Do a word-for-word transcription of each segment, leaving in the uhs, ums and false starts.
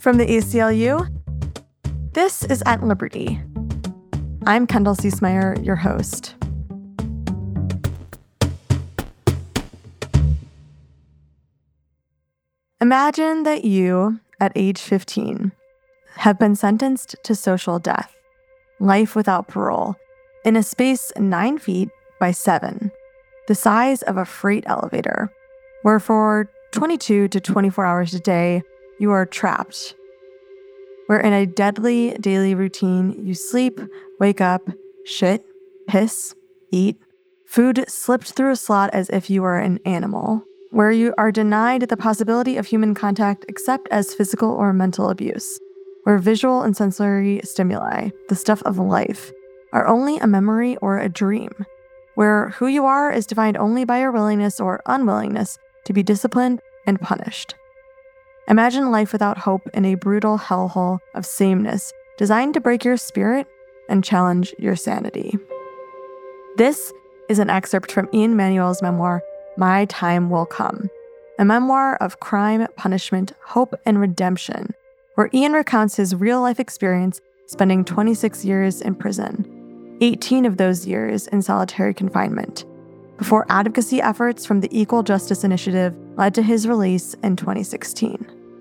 From the A C L U, this is At Liberty. I'm Kendall Ciesmeyer, your host. Imagine that you, at age fifteen, have been sentenced to social death, life without parole, in a space nine feet by seven, the size of a freight elevator, where for twenty-two to twenty-four hours a day, you are trapped. Where in a deadly daily routine, you sleep, wake up, shit, piss, eat, food slipped through a slot as if you were an animal. Where you are denied the possibility of human contact except as physical or mental abuse. Where visual and sensory stimuli, the stuff of life, are only a memory or a dream. Where who you are is defined only by your willingness or unwillingness to be disciplined and punished. Imagine life without hope in a brutal hellhole of sameness designed to break your spirit and challenge your sanity. This is an excerpt from Ian Manuel's memoir, My Time Will Come, a memoir of crime, punishment, hope, and redemption, where Ian recounts his real-life experience spending twenty-six years in prison, eighteen of those years in solitary confinement, before advocacy efforts from the Equal Justice Initiative led to his release in twenty sixteen.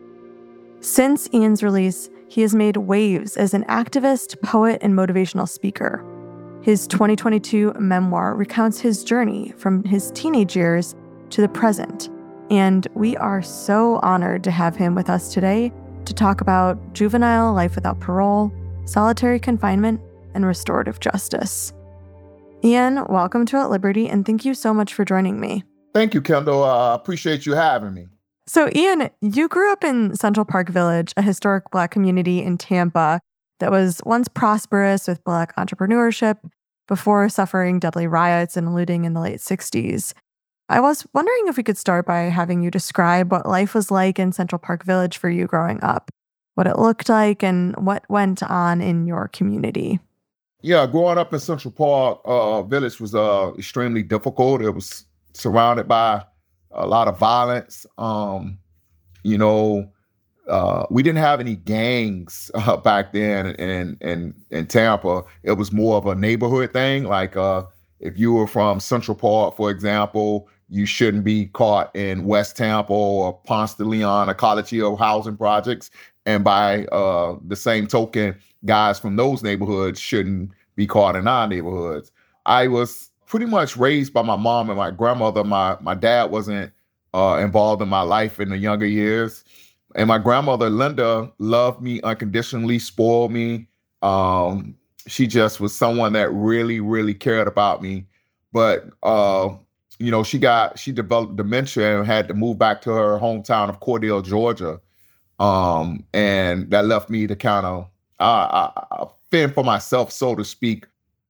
Since Ian's release, he has made waves as an activist, poet, and motivational speaker. His twenty twenty-two memoir recounts his journey from his teenage years to the present, and we are so honored to have him with us today to talk about juvenile life without parole, solitary confinement, and restorative justice. Ian, welcome to At Liberty, and thank you so much for joining me. Thank you, Kendall. I uh, appreciate you having me. So, Ian, you grew up in Central Park Village, a historic Black community in Tampa that was once prosperous with Black entrepreneurship before suffering deadly riots and looting in the late sixties. I was wondering if we could start by having you describe what life was like in Central Park Village for you growing up, what it looked like, and what went on in your community. Yeah, growing up in Central Park uh, Village was uh, extremely difficult. It was surrounded by a lot of violence. Um, you know, uh, we didn't have any gangs uh, back then in, in in Tampa. It was more of a neighborhood thing. Like uh, if you were from Central Park, for example, you shouldn't be caught in West Tampa or Ponce de Leon or College Hill housing projects. And by uh, the same token, guys from those neighborhoods shouldn't be caught in our neighborhoods. I was pretty much raised by my mom and my grandmother. My my dad wasn't uh, involved in my life in the younger years. And my grandmother, Linda, loved me unconditionally, spoiled me. Um, she just was someone that really, really cared about me. But, uh, you know, she got, she developed dementia and had to move back to her hometown of Cordele, Georgia. Um, and that left me to kind of uh, uh, fend for myself, so to speak.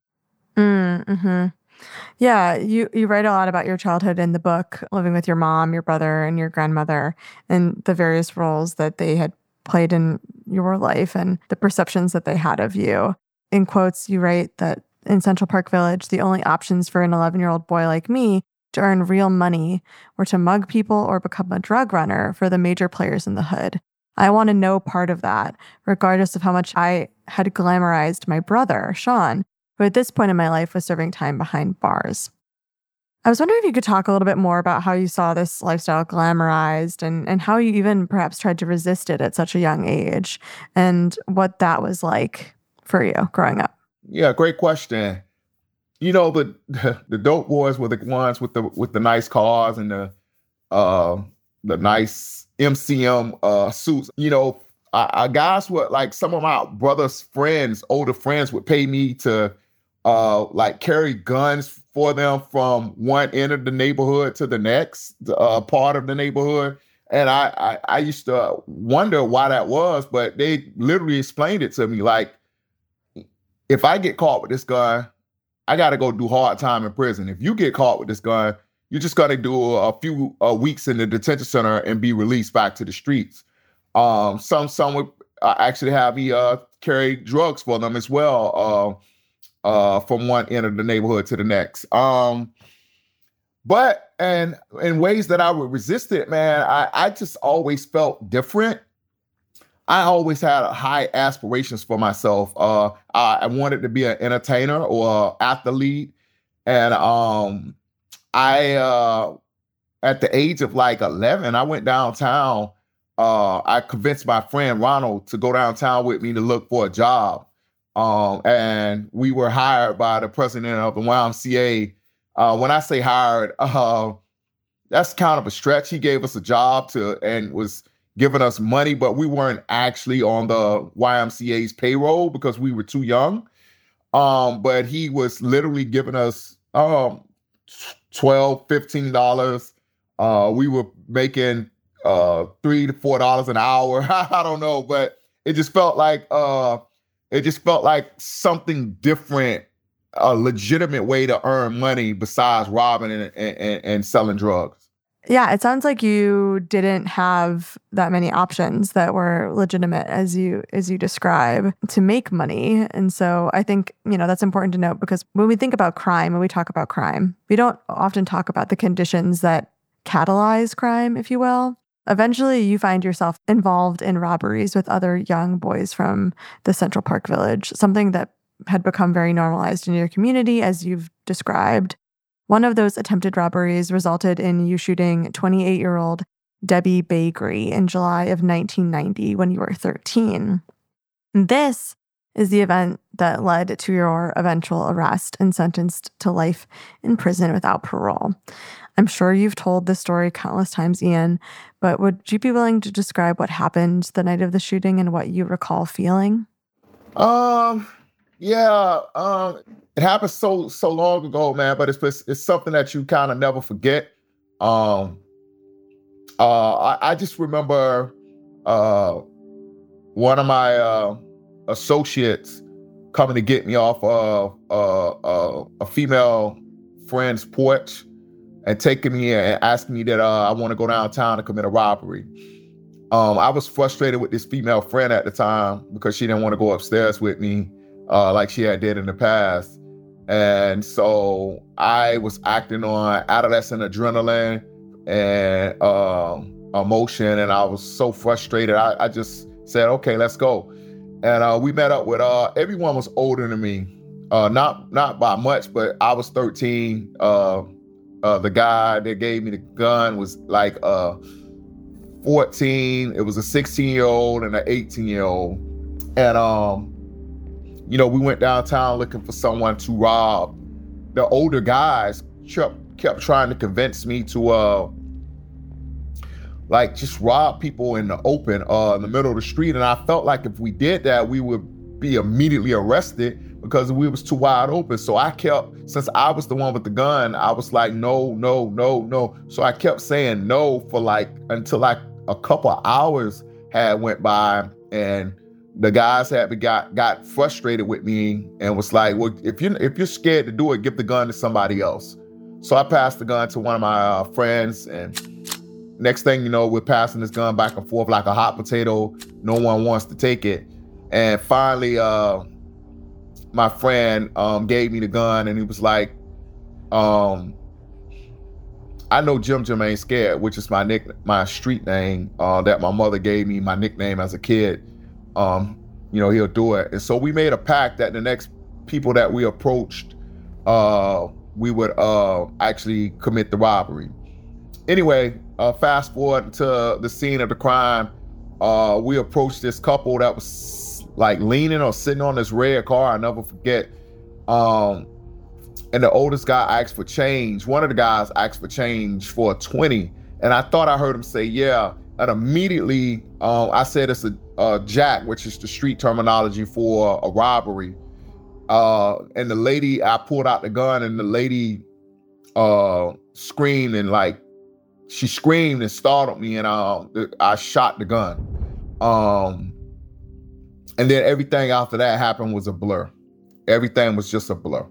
Mm-hmm. Yeah, you, you write a lot about your childhood in the book, living with your mom, your brother, and your grandmother, and the various roles that they had played in your life and the perceptions that they had of you. In quotes, you write that in Central Park Village, the only options for an eleven-year-old boy like me to earn real money were to mug people or become a drug runner for the major players in the hood. I wanted no part of that, regardless of how much I had glamorized my brother, Sean, who at this point in my life was serving time behind bars. I was wondering if you could talk a little bit more about how you saw this lifestyle glamorized and, and how you even perhaps tried to resist it at such a young age and what that was like for you growing up. Yeah, great question. You know, the the dope boys were the ones with the with the nice cars and the uh, the nice M C M uh, suits. You know, I, I guys would, like, some of my brother's friends, older friends, would pay me to uh, like carry guns for them from one end of the neighborhood to the next uh, part of the neighborhood. And I, I I used to wonder why that was, but they literally explained it to me. Like, if I get caught with this gun, I got to go do hard time in prison. If you get caught with this gun, you're just going to do a, a few uh, weeks in the detention center and be released back to the streets. Um, some some would uh, actually have me uh, carry drugs for them as well, uh, uh, from one end of the neighborhood to the next. Um, but and in ways that I would resist it, man, I, I just always felt different. I always had high aspirations for myself. Uh, I, I wanted to be an entertainer or athlete. And um, I, uh, at the age of like eleven, I went downtown. Uh, I convinced my friend Ronald to go downtown with me to look for a job. Um, and we were hired by the president of the Y M C A. Uh, when I say hired, uh, that's kind of a stretch. He gave us a job to and was giving us money, but we weren't actually on the Y M C A's payroll because we were too young. Um, but he was literally giving us um, twelve dollars, fifteen dollars. Uh, we were making uh, three to four dollars an hour. I don't know, but it just felt like uh, it just felt like something different, a legitimate way to earn money besides robbing and, and, and selling drugs. Yeah, it sounds like you didn't have that many options that were legitimate as you as you describe to make money. And so I think, you know, that's important to note because when we think about crime, when we talk about crime, we don't often talk about the conditions that catalyze crime, if you will. Eventually, you find yourself involved in robberies with other young boys from the Central Park Village, something that had become very normalized in your community, as you've described. One of those attempted robberies resulted in you shooting twenty-eight-year-old Debbie Bakery in July of nineteen ninety when you were thirteen. And this is the event that led to your eventual arrest and sentenced to life in prison without parole. I'm sure you've told this story countless times, Ian, but would you be willing to describe what happened the night of the shooting and what you recall feeling? Um, yeah, um, it happened so so long ago, man. But it's it's something that you kind of never forget. Um, uh, I, I just remember uh, one of my uh, associates coming to get me off of uh, uh, a female friend's porch and taking me and asking me that uh, I want to go downtown to commit a robbery. Um, I was frustrated with this female friend at the time because she didn't want to go upstairs with me uh, like she had did in the past. And so I was acting on adolescent adrenaline and uh, emotion, and I was so frustrated. I, I just said, okay, let's go. And uh, we met up with, uh, everyone was older than me. Uh, not not by much, but I was thirteen. Uh, uh, the guy that gave me the gun was like uh, fourteen. It was a sixteen-year-old and an eighteen-year-old. And, um, you know, we went downtown looking for someone to rob. The older guys kept, kept trying to convince me to, uh, like, just rob people in the open, uh, in the middle of the street. And I felt like if we did that, we would be immediately arrested because we was too wide open. So I kept, since I was the one with the gun, I was like, no, no, no, no. So I kept saying no for like, until like a couple of hours had went by, and the guys had got got frustrated with me and was like, well, if you if you're scared to do it, give the gun to somebody else. So I passed the gun to one of my uh, friends, and next thing you know, we're passing this gun back and forth like a hot potato. No one wants to take it. And finally, uh, my friend um, gave me the gun, and he was like, um, I know Jim Jim ain't scared, which is my nick, my street name uh, that my mother gave me, my nickname as a kid. Um, you know, he'll do it. And so we made a pact that the next people that we approached, uh, we would uh, actually commit the robbery. Anyway, uh, fast forward to the scene of the crime. Uh, we approached this couple that was like leaning or sitting on this red car. I'll never forget. Um, and the oldest guy asked for change. One of the guys asked for change for a twenty. And I thought I heard him say, yeah. And immediately um, I said it's a, a jack, which is the street terminology for a robbery. Uh, and the lady, I pulled out the gun, and the lady uh, screamed and like, she screamed and startled me, and uh, I shot the gun. Um, and then everything after that happened was a blur. Everything was just a blur.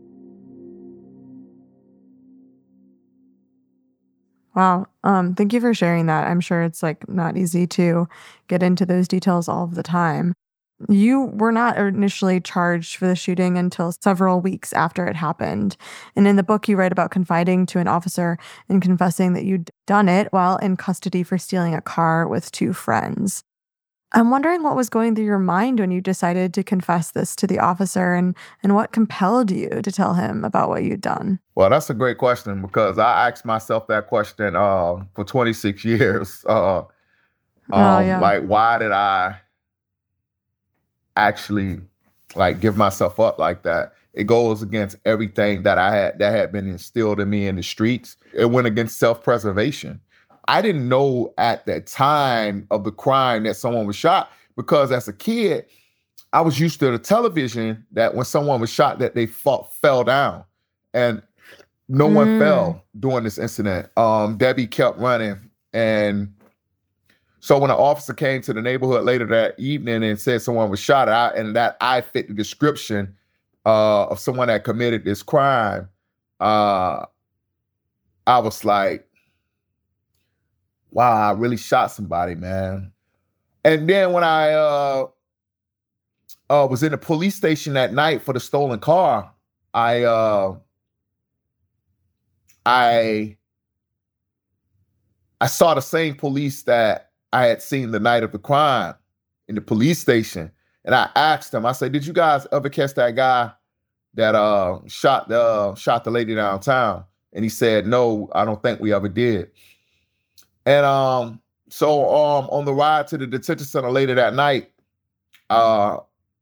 Wow. Um, thank you for sharing that. I'm sure it's like not easy to get into those details all of the time. You were not initially charged for the shooting until several weeks after it happened. And in the book, you write about confiding to an officer and confessing that you'd done it while in custody for stealing a car with two friends. I'm wondering what was going through your mind when you decided to confess this to the officer, and, and what compelled you to tell him about what you'd done? Well, that's a great question, because I asked myself that question uh, for twenty-six years. Uh, um, Oh, yeah. Like, why did I actually like give myself up like that? It goes against everything that I had that had been instilled in me in the streets. It went against self-preservation. I didn't know at the time of the crime that someone was shot, because as a kid, I was used to the television that when someone was shot that they fought, fell down. And no one Mm. fell during this incident. Um, Debbie kept running. And so when an officer came to the neighborhood later that evening and said someone was shot, I, and that I fit the description uh, of someone that committed this crime, uh, I was like, wow, I really shot somebody, man. And then when I uh, uh, was in the police station that night for the stolen car, I uh, I I saw the same police that I had seen the night of the crime in the police station. And I asked them, I said, did you guys ever catch that guy that uh, shot the uh, shot the lady downtown? And he said, no, I don't think we ever did. And um, so um, on the ride to the detention center later that night, uh,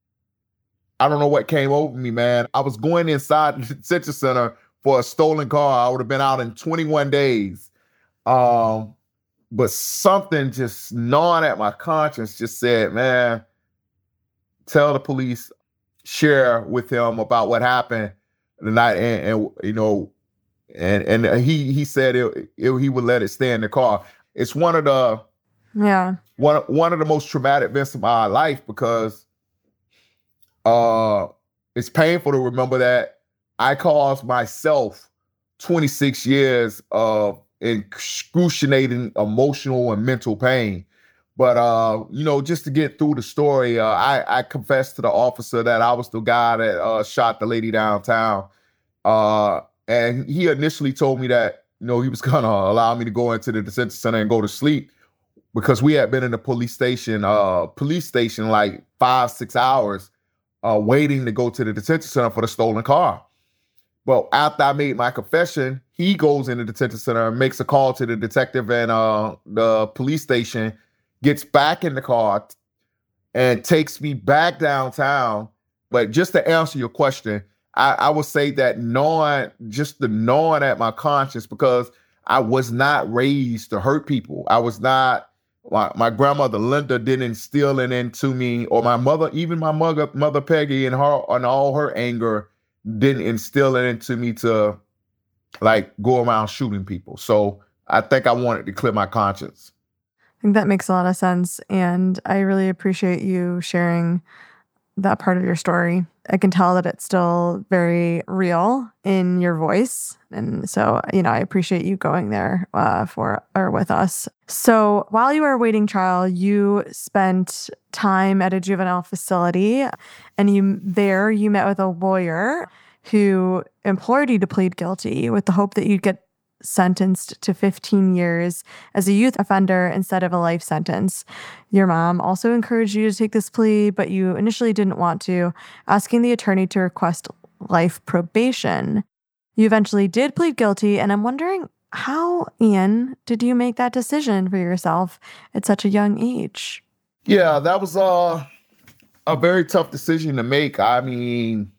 I don't know what came over me, man. I was going inside the detention center for a stolen car. I would have been out in twenty-one days. Um, but something just gnawing at my conscience just said, man, tell the police, share with him about what happened the night. And, and you know, and and he he said it, it, he would let it stay in the car. It's one of the Yeah. one one of the most traumatic events of my life, because uh, it's painful to remember that I caused myself twenty-six years of excruciating emotional and mental pain. But, uh, you know, just to get through the story, uh, I, I confessed to the officer that I was the guy that uh, shot the lady downtown. Uh, and he initially told me that, you know, he was going to allow me to go into the detention center and go to sleep, because we had been in the police station, uh, police station like five, six hours uh, waiting to go to the detention center for the stolen car. But after I made my confession, he goes in the detention center and makes a call to the detective and uh, the police station, gets back in the car and takes me back downtown. But just to answer your question, I, I would say that gnawing, just the gnawing at my conscience, because I was not raised to hurt people. I was not, my, my grandmother Linda didn't instill it into me, or my mother, even my mother, mother Peggy, and her, and all her anger, didn't instill it into me to like go around shooting people. So I think I wanted to clear my conscience. I think that makes a lot of sense. And I really appreciate you sharing that part of your story. I can tell that it's still very real in your voice. And so, you know, I appreciate you going there uh, for or with us. So while you were awaiting trial, you spent time at a juvenile facility, and you there you met with a lawyer who implored you to plead guilty with the hope that you'd get sentenced to fifteen years as a youth offender instead of a life sentence. Your mom also encouraged you to take this plea, but you initially didn't want to, asking the attorney to request life probation. You eventually did plead guilty, and I'm wondering, how, Ian, did you make that decision for yourself at such a young age? Yeah, that was uh, a very tough decision to make. I mean,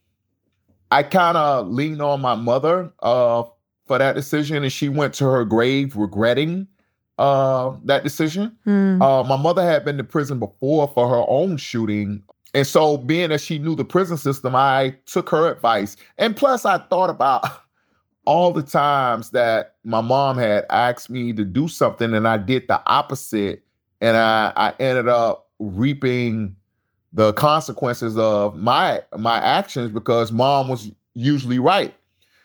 I kind of leaned on my mother uh, for that decision, and she went to her grave regretting uh, that decision. Mm. Uh, my mother had been to prison before for her own shooting. And so being that she knew the prison system, I took her advice. And plus, I thought about all the times that my mom had asked me to do something and I did the opposite. And I, I ended up reaping the consequences of my my actions, because mom was usually right.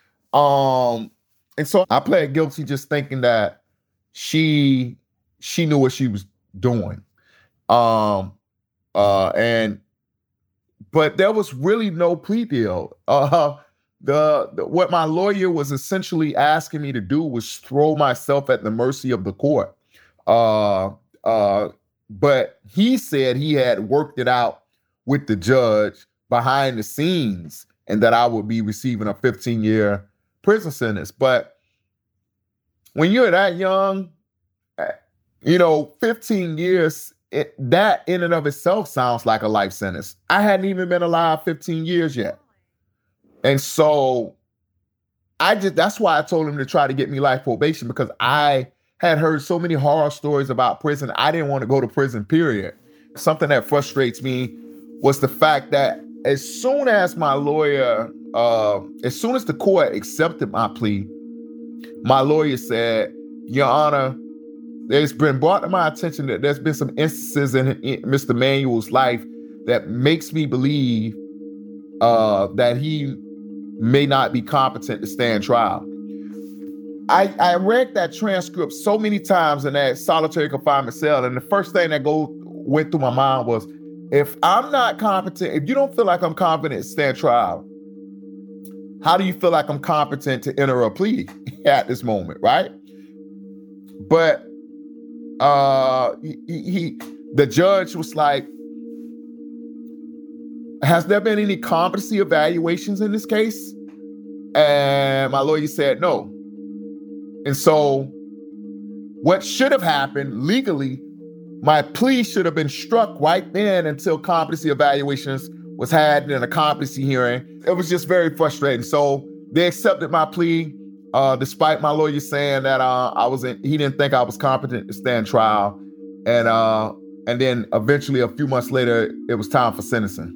Um, and so I pled guilty, just thinking that she she knew what she was doing. Um, uh, and but there was really no plea deal. Uh, the, the what my lawyer was essentially asking me to do was throw myself at the mercy of the court. Uh, uh, but he said he had worked it out with the judge behind the scenes and that I would be receiving a fifteen-year prison sentence. But when you're that young, you know, fifteen years, it, that in and of itself sounds like a life sentence. I hadn't even been alive fifteen years yet. And so I just, that's why I told him to try to get me life probation, because I had heard so many horror stories about prison. I didn't want to go to prison, period. Something that frustrates me was the fact that as soon as my lawyer, uh, as soon as the court accepted my plea, my lawyer said, Your Honor, there's been brought to my attention that there's been some instances in, in Mister Manuel's life that makes me believe uh, that he may not be competent to stand trial. I, I read that transcript so many times in that solitary confinement cell, and the first thing that go went through my mind was, if I'm not competent, if you don't feel like I'm competent to stand trial, how do you feel like I'm competent to enter a plea at this moment, right? But uh, he, he, the judge was like, has there been any competency evaluations in this case? And my lawyer said no. And so what should have happened legally, my plea should have been struck right then until competency evaluations was had in a competency hearing. It was just very frustrating. So they accepted my plea, uh, despite my lawyer saying that uh, I wasn't. He didn't think I was competent to stand trial, and uh, and then eventually, a few months later, it was time for sentencing.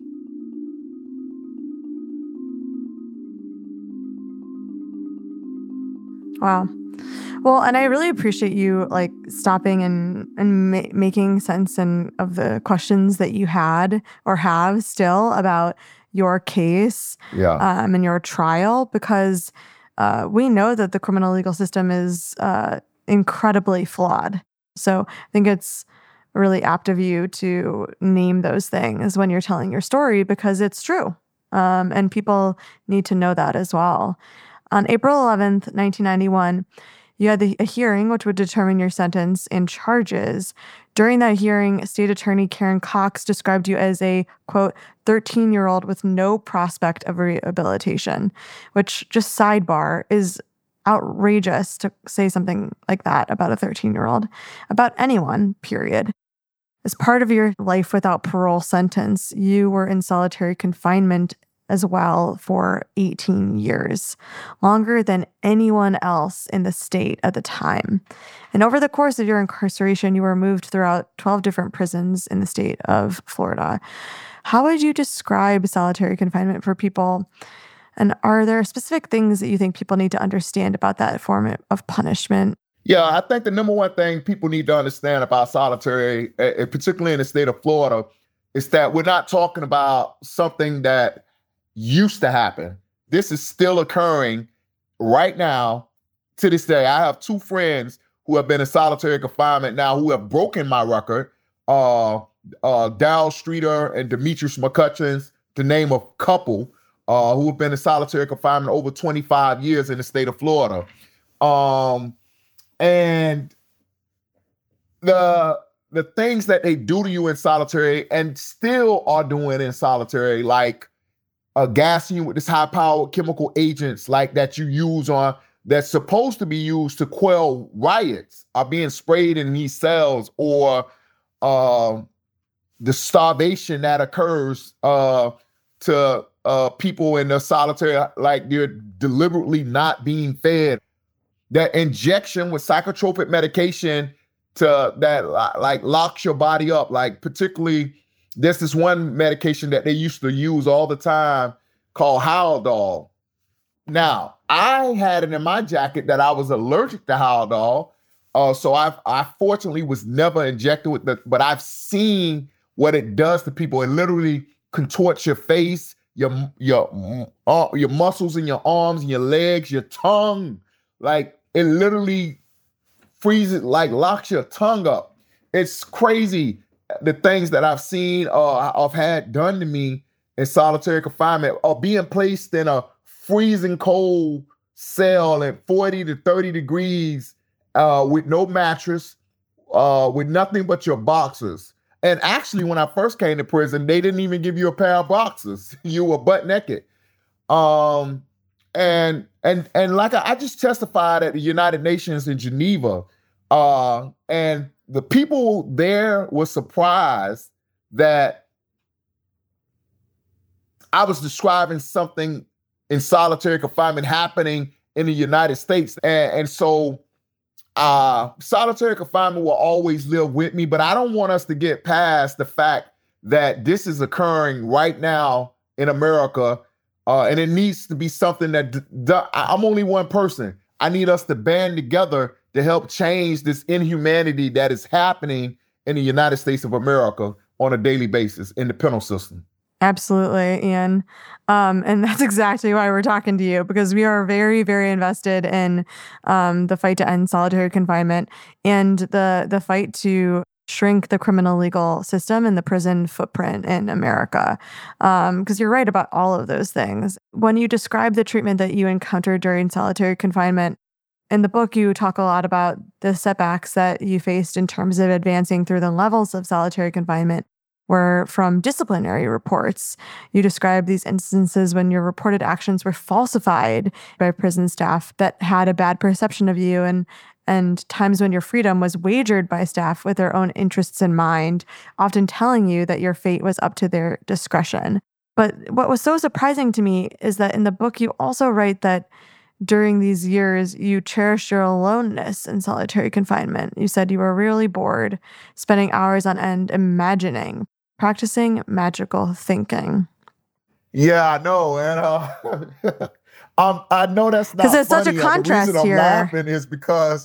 Wow. Well, and I really appreciate you like stopping and and ma- making sense and of the questions that you had or have still about your case, yeah, um, and your trial, because uh, we know that the criminal legal system is uh, incredibly flawed. So I think it's really apt of you to name those things when you're telling your story, because it's true, um, and people need to know that as well. On April eleventh, nineteen ninety-one. You had the, a hearing which would determine your sentence and charges. During that hearing, State Attorney Karen Cox described you as a, quote, thirteen-year-old with no prospect of rehabilitation, which, just sidebar, is outrageous to say something like that about a thirteen-year-old, about anyone, period. As part of your life without parole sentence, you were in solitary confinement as well for eighteen years, longer than anyone else in the state at the time. And over the course of your incarceration, you were moved throughout twelve different prisons in the state of Florida. How would you describe solitary confinement for people? And are there specific things that you think people need to understand about that form of punishment? Yeah, I think the number one thing people need to understand about solitary, particularly in the state of Florida, is that we're not talking about something that used to happen. This is still occurring right now to this day. I have two friends who have been in solitary confinement now who have broken my record. Uh, uh, Dal Streeter and Demetrius McCutcheons, to name a couple, uh, who have been in solitary confinement over twenty-five years in the state of Florida. Um, and the the things that they do to you in solitary and still are doing in solitary, like Uh, gassing you with this high-powered chemical agents like that you use on, that's supposed to be used to quell riots, are being sprayed in these cells, or uh, the starvation that occurs uh, to uh, people in the solitary, like they're deliberately not being fed. That injection with psychotropic medication to that like locks your body up, like particularly. There's this one medication that they used to use all the time called Haldol. Now, I had it in my jacket that I was allergic to Haldol. Uh, so I I fortunately was never injected with the, but I've seen what it does to people. It literally contorts your face, your your uh, your muscles in your arms and your legs, your tongue. Like it literally freezes, like locks your tongue up. It's crazy. The things that I've seen uh, I've had done to me in solitary confinement, or being placed in a freezing cold cell at forty to thirty degrees uh, with no mattress, uh, with nothing but your boxers. And actually, when I first came to prison, they didn't even give you a pair of boxers. You were butt naked. Um, and and and like I, I just testified at the United Nations in Geneva, uh, and the people there were surprised that I was describing something in solitary confinement happening in the United States. And, and so uh, solitary confinement will always live with me, but I don't want us to get past the fact that this is occurring right now in America. Uh, and it needs to be something that d- d- I'm only one person. I need us to band together to help change this inhumanity that is happening in the United States of America on a daily basis in the penal system. Absolutely, Ian. Um, and that's exactly why we're talking to you, because we are very, very invested in um, the fight to end solitary confinement and the the fight to shrink the criminal legal system and the prison footprint in America. Because um, you're right about all of those things. When you describe the treatment that you encountered during solitary confinement, in the book, you talk a lot about the setbacks that you faced in terms of advancing through the levels of solitary confinement were from disciplinary reports. You describe these instances when your reported actions were falsified by prison staff that had a bad perception of you, and and times when your freedom was wagered by staff with their own interests in mind, often telling you that your fate was up to their discretion. But what was so surprising to me is that in the book, you also write that during these years, you cherished your aloneness in solitary confinement. You said you were really bored, spending hours on end imagining, practicing magical thinking. Yeah, I know. And uh, um, I know that's not because there's funny. such a contrast the reason here. I'm laughing is because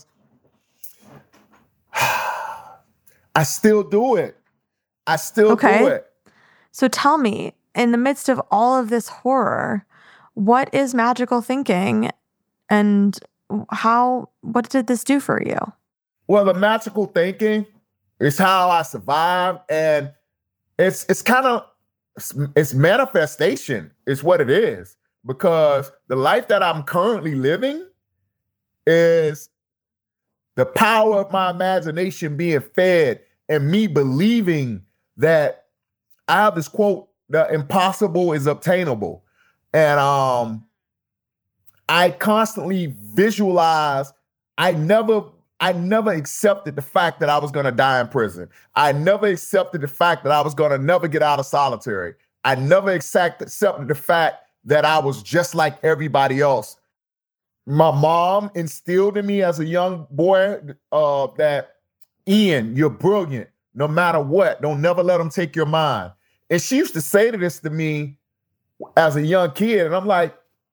I still do it. I still okay. do it. So tell me, in the midst of all of this horror, what is magical thinking, and how? What did this do for you? Well, the magical thinking is how I survived, and it's it's kind of it's, it's manifestation is what it is, because the life that I'm currently living is the power of my imagination being fed and me believing that I have this quote, the impossible is obtainable. And um, I constantly visualize, I never, I never accepted the fact that I was gonna die in prison. I never accepted the fact that I was gonna never get out of solitary. I never accept, accepted the fact that I was just like everybody else. My mom instilled in me as a young boy uh, that, Ian, you're brilliant, no matter what. Don't never let them take your mind. And she used to say to this to me as a young kid, and I'm like,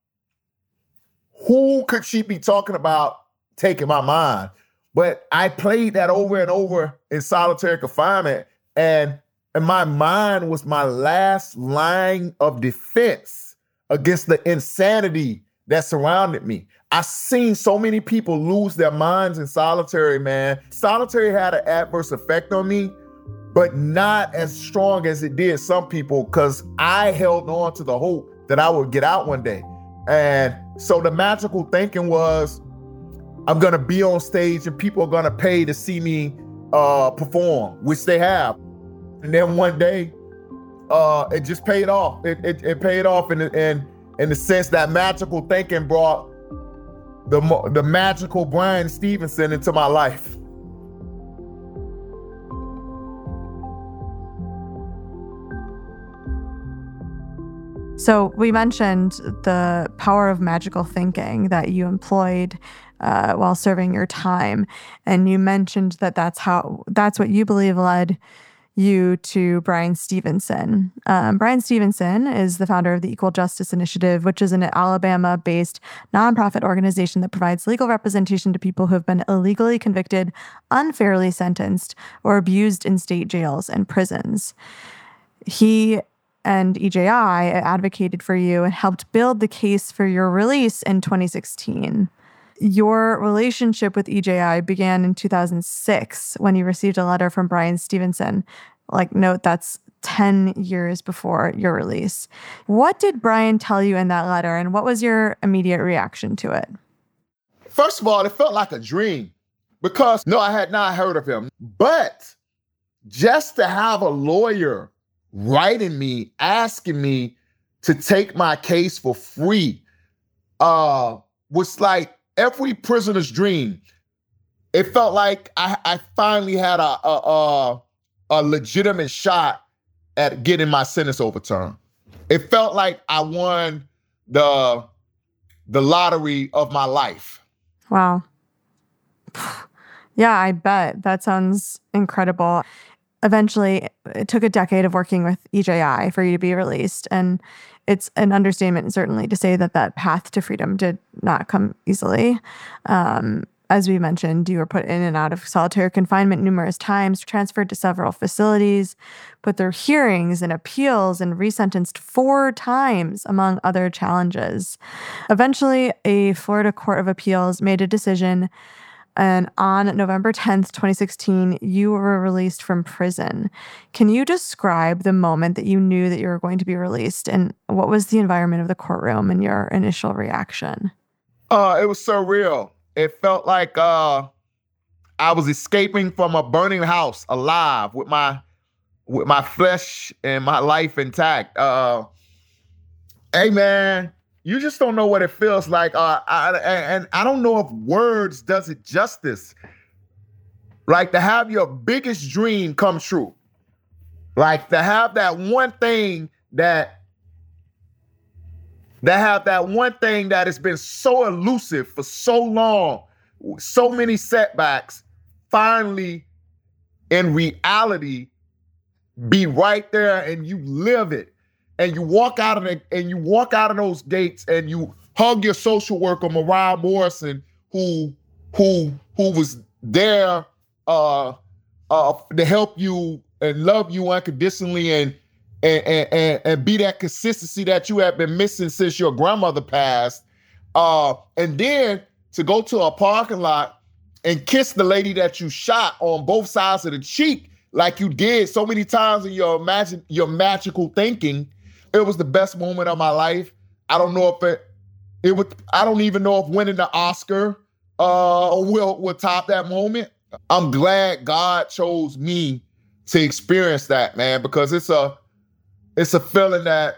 who could she be talking about taking my mind? But I played that over and over in solitary confinement, and, and my mind was my last line of defense against the insanity that surrounded me. I've seen so many people lose their minds in solitary, man. Solitary had an adverse effect on me, but not as strong as it did some people, because I held on to the hope that I would get out one day. And so the magical thinking was, I'm gonna be on stage and people are gonna pay to see me uh, perform, which they have. And then one day, uh, it just paid off. It, it, it paid off in, in, in the sense that magical thinking brought the, the magical Bryan Stevenson into my life. So we mentioned the power of magical thinking that you employed uh, while serving your time, and you mentioned that that's how that's what you believe led you to Bryan Stevenson. Um, Bryan Stevenson is the founder of the Equal Justice Initiative, which is an Alabama-based nonprofit organization that provides legal representation to people who have been illegally convicted, unfairly sentenced, or abused in state jails and prisons. He and E J I advocated for you and helped build the case for your release in twenty sixteen. Your relationship with E J I began in two thousand six when you received a letter from Bryan Stevenson. Like, note that's ten years before your release. What did Bryan tell you in that letter, and what was your immediate reaction to it? First of all, it felt like a dream, because no, I had not heard of him. But just to have a lawyer writing me, asking me to take my case for free, uh, was like every prisoner's dream. It felt like I, I finally had a, a, a, a legitimate shot at getting my sentence overturned. It felt like I won the, the lottery of my life. Wow. Yeah, I bet. That sounds incredible. Eventually, it took a decade of working with E J I for you to be released. And it's an understatement, certainly, to say that that path to freedom did not come easily. Um, as we mentioned, you were put in and out of solitary confinement numerous times, transferred to several facilities, put through hearings and appeals, and resentenced four times, among other challenges. Eventually, a Florida Court of Appeals made a decision, and on November tenth, twenty sixteen, you were released from prison. Can you describe the moment that you knew that you were going to be released, and what was the environment of the courtroom and your initial reaction? Uh, it was surreal. It felt like uh, I was escaping from a burning house alive with my with my flesh and my life intact. Uh, hey, man, you just don't know what it feels like. Uh, I, and I don't know if words does it justice. Like to have your biggest dream come true. Like to have that one thing that That have that one thing that has been so elusive for so long, so many setbacks, finally, in reality, be right there and you live it. And you walk out of it, and you walk out of those gates and you hug your social worker, Mariah Morrison, who who who was there uh, uh, to help you and love you unconditionally and And, and, and be that consistency that you have been missing since your grandmother passed. Uh, and then to go to a parking lot and kiss the lady that you shot on both sides of the cheek like you did so many times in your imagine your magical thinking. It was the best moment of my life. I don't know if it, it would, I don't even know if winning the Oscar uh, will, will top that moment. I'm glad God chose me to experience that, man, because it's a, It's a feeling that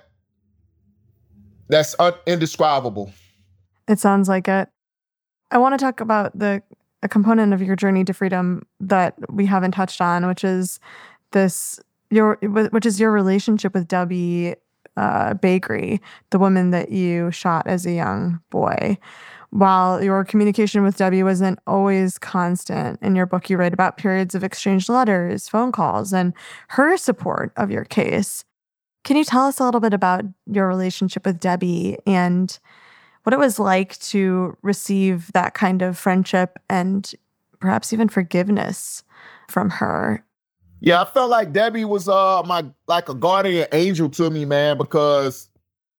that's un- indescribable. It sounds like it. I want to talk about the a component of your journey to freedom that we haven't touched on, which is this your which is your relationship with Debbie uh, Bakery, the woman that you shot as a young boy. While your communication with Debbie wasn't always constant, in your book you write about periods of exchanged letters, phone calls, and her support of your case. Can you tell us a little bit about your relationship with Debbie and what it was like to receive that kind of friendship and perhaps even forgiveness from her? Yeah, I felt like Debbie was uh my like a guardian angel to me, man, because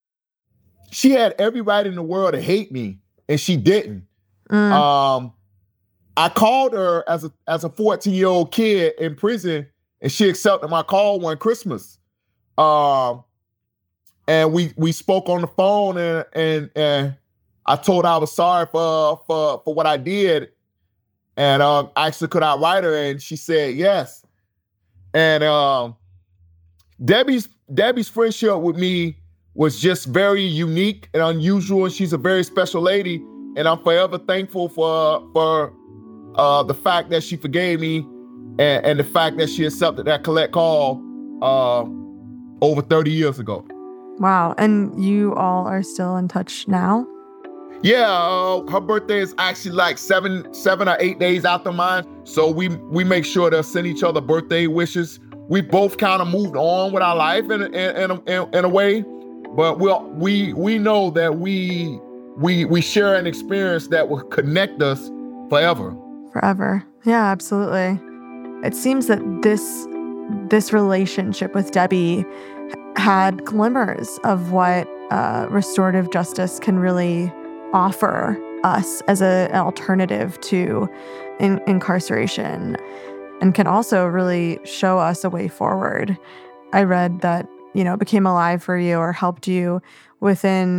she had every right in the world to hate me, and she didn't. Mm. Um, I called her as a as a fourteen-year-old kid in prison, and she accepted my call one Christmas. Um, and we we spoke on the phone, and and and I told her I was sorry for for for what I did, and um, I actually could I write her, and she said yes. And um, Debbie's Debbie's friendship with me was just very unique and unusual, and she's a very special lady, and I'm forever thankful for for uh, the fact that she forgave me, and, and the fact that she accepted that collect call. Uh, over thirty years ago. Wow. And you all are still in touch now? Yeah, uh, her birthday is actually like seven, seven or eight days after mine. So we we make sure to send each other birthday wishes. We both kind of moved on with our life in in, in, in, in a way, but we we we know that we we we share an experience that will connect us forever. Forever. Yeah, absolutely. It seems that this this relationship with Debbie had glimmers of what uh, restorative justice can really offer us as a, an alternative to in, incarceration, and can also really show us a way forward. I read that, you know, it became alive for you or helped you within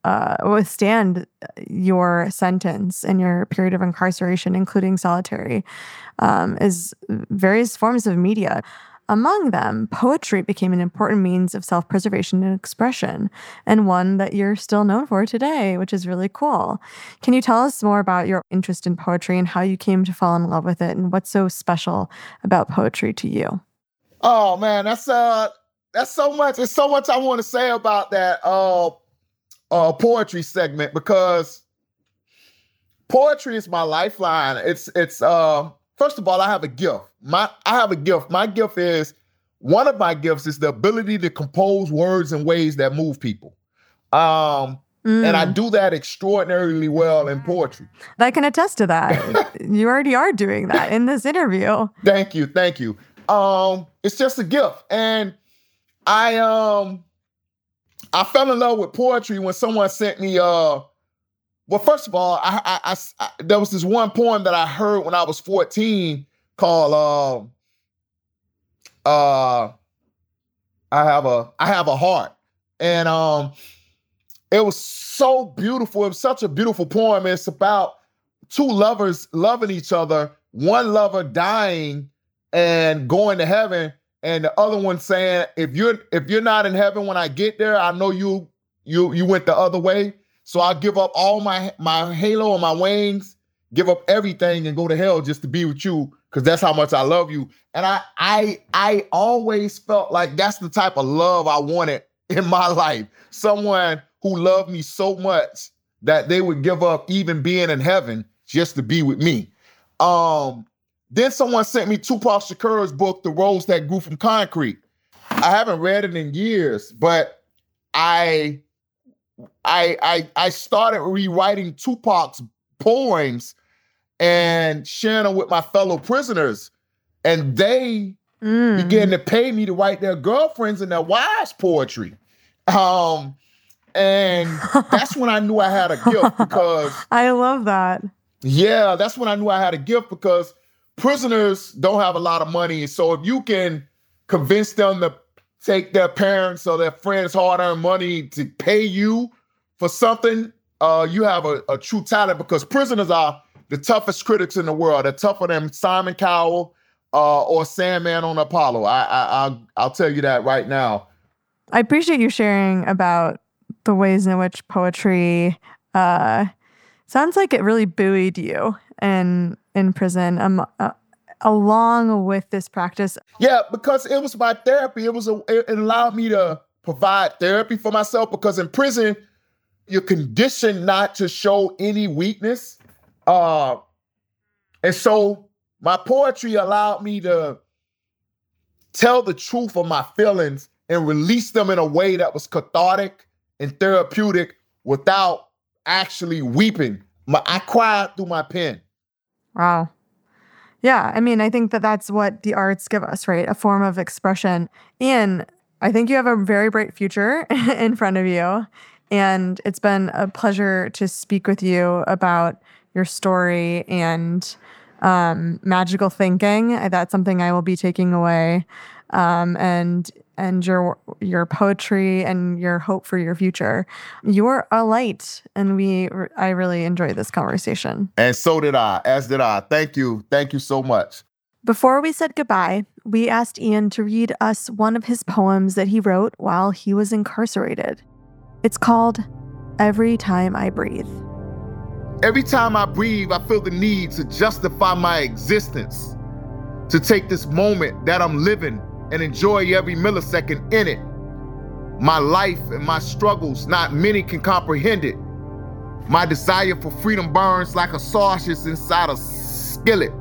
uh, withstand your sentence and your period of incarceration, including solitary, um, is various forms of media. Among them, poetry became an important means of self-preservation and expression, and one that you're still known for today, which is really cool. Can you tell us more about your interest in poetry and how you came to fall in love with it, and what's so special about poetry to you? Oh man, that's uh, that's so much. There's so much I want to say about that uh, uh, poetry segment, because poetry is my lifeline. It's it's uh. First of all, I have a gift. My I have a gift. My gift is, one of my gifts is the ability to compose words in ways that move people. Um, mm. And I do that extraordinarily well in poetry. I can attest to that. You already are doing that in this interview. Thank you. Thank you. Um, it's just a gift. And I um I fell in love with poetry when someone sent me uh Well, first of all, I, I, I, I, there was this one poem that I heard when I was fourteen called uh, uh, "I Have a I Have a Heart," and um, it was so beautiful. It was such a beautiful poem. It's about two lovers loving each other, one lover dying and going to heaven, and the other one saying, "If you're if you're not in heaven when I get there, I know you you you went the other way. So I'll give up all my my halo and my wings, give up everything and go to hell just to be with you, because that's how much I love you." And I I I always felt like that's the type of love I wanted in my life. Someone who loved me so much that they would give up even being in heaven just to be with me. Um, then someone sent me Tupac Shakur's book, The Rose That Grew From Concrete. I haven't read it in years, but I... I, I I started rewriting Tupac's poems and sharing them with my fellow prisoners, and they mm. began to pay me to write their girlfriends and their wives' poetry. Um, and that's when I knew I had a gift, because I love that. Yeah, that's when I knew I had a gift, because prisoners don't have a lot of money. So if you can convince them to take their parents or their friends' hard-earned money to pay you for something, uh, you have a, a true talent, because prisoners are the toughest critics in the world. They're tougher than Simon Cowell uh, or Sandman on Apollo. I, I, I'll, I'll tell you that right now. I appreciate you sharing about the ways in which poetry uh, sounds like it really buoyed you in, in prison. Um, uh, along with this practice. Yeah, because it was my therapy. It was a, it allowed me to provide therapy for myself, because in prison, you're conditioned not to show any weakness. Uh, and so my poetry allowed me to tell the truth of my feelings and release them in a way that was cathartic and therapeutic without actually weeping. My, I cried through my pen. Wow. Yeah, I mean, I think that that's what the arts give us, right? A form of expression. And I think you have a very bright future in front of you. And it's been a pleasure to speak with you about your story and um, magical thinking. That's something I will be taking away. Um, and and your your poetry and your hope for your future. You're a light, and we I really enjoyed this conversation. And so did I, as did I. Thank you. Thank you so much. Before we said goodbye, we asked Ian to read us one of his poems that he wrote while he was incarcerated. It's called Every Time I Breathe. Every time I breathe, I feel the need to justify my existence, to take this moment that I'm living and enjoy every millisecond in it. My life and my struggles, not many can comprehend it. My desire for freedom burns like a sausage inside a skillet.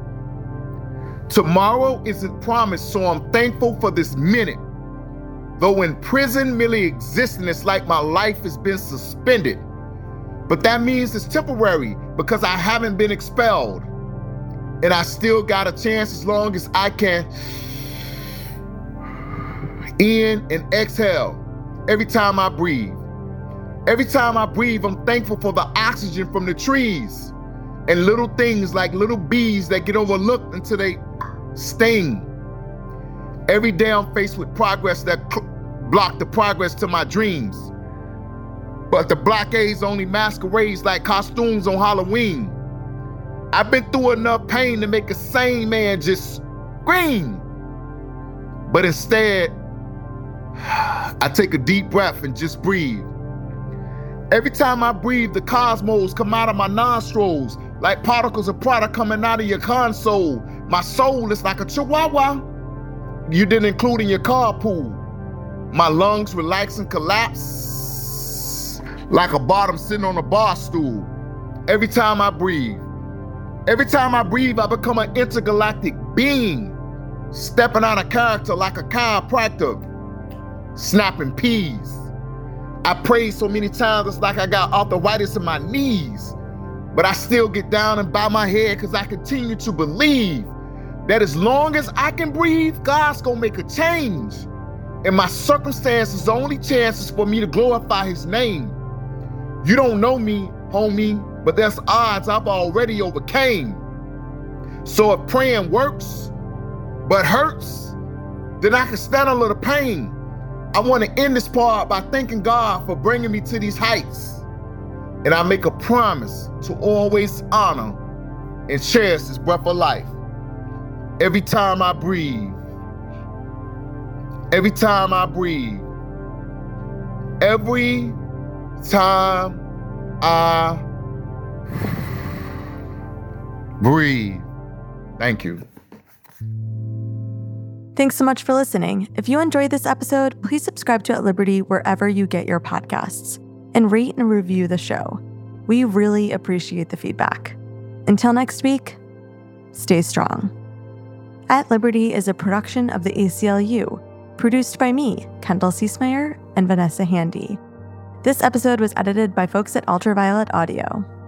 Tomorrow isn't promised, so I'm thankful for this minute. Though in prison, merely existing, it's like my life has been suspended. But that means it's temporary, because I haven't been expelled. And I still got a chance as long as I can in and exhale every time I breathe. Every time I breathe, I'm thankful for the oxygen from the trees and little things like little bees that get overlooked until they sting. Every day I'm faced with progress that cl- block the progress to my dreams. but the blockades only masquerades like costumes on Halloween. I've been through enough pain to make a sane man just scream. But instead, I take a deep breath and just breathe. Every time I breathe, the cosmos come out of my nostrils like particles of product coming out of your console. My soul is like a chihuahua you didn't include in your carpool. My lungs relax and collapse like a bottom sitting on a bar stool. Every time I breathe. Every time I breathe, I become an intergalactic being, stepping out of character like a chiropractor, snapping peas. I prayed so many times, it's like I got arthritis in my knees, but I still get down and bow my head because I continue to believe that as long as I can breathe, God's gonna make a change. And my circumstances, the only chances for me to glorify his name. You don't know me, homie, but there's odds I've already overcame. So if praying works, but hurts, then I can stand a little pain. I want to end this part by thanking God for bringing me to these heights. And I make a promise to always honor and cherish this breath of life. Every time I breathe, every time I breathe, every time I breathe. Thank you. Thanks so much for listening. If you enjoyed this episode, please subscribe to At Liberty wherever you get your podcasts and rate and review the show. We really appreciate the feedback. Until next week, stay strong. At Liberty is a production of the A C L U, produced by me, Kendall Ciesmeyer, and Vanessa Handy. This episode was edited by folks at Ultraviolet Audio.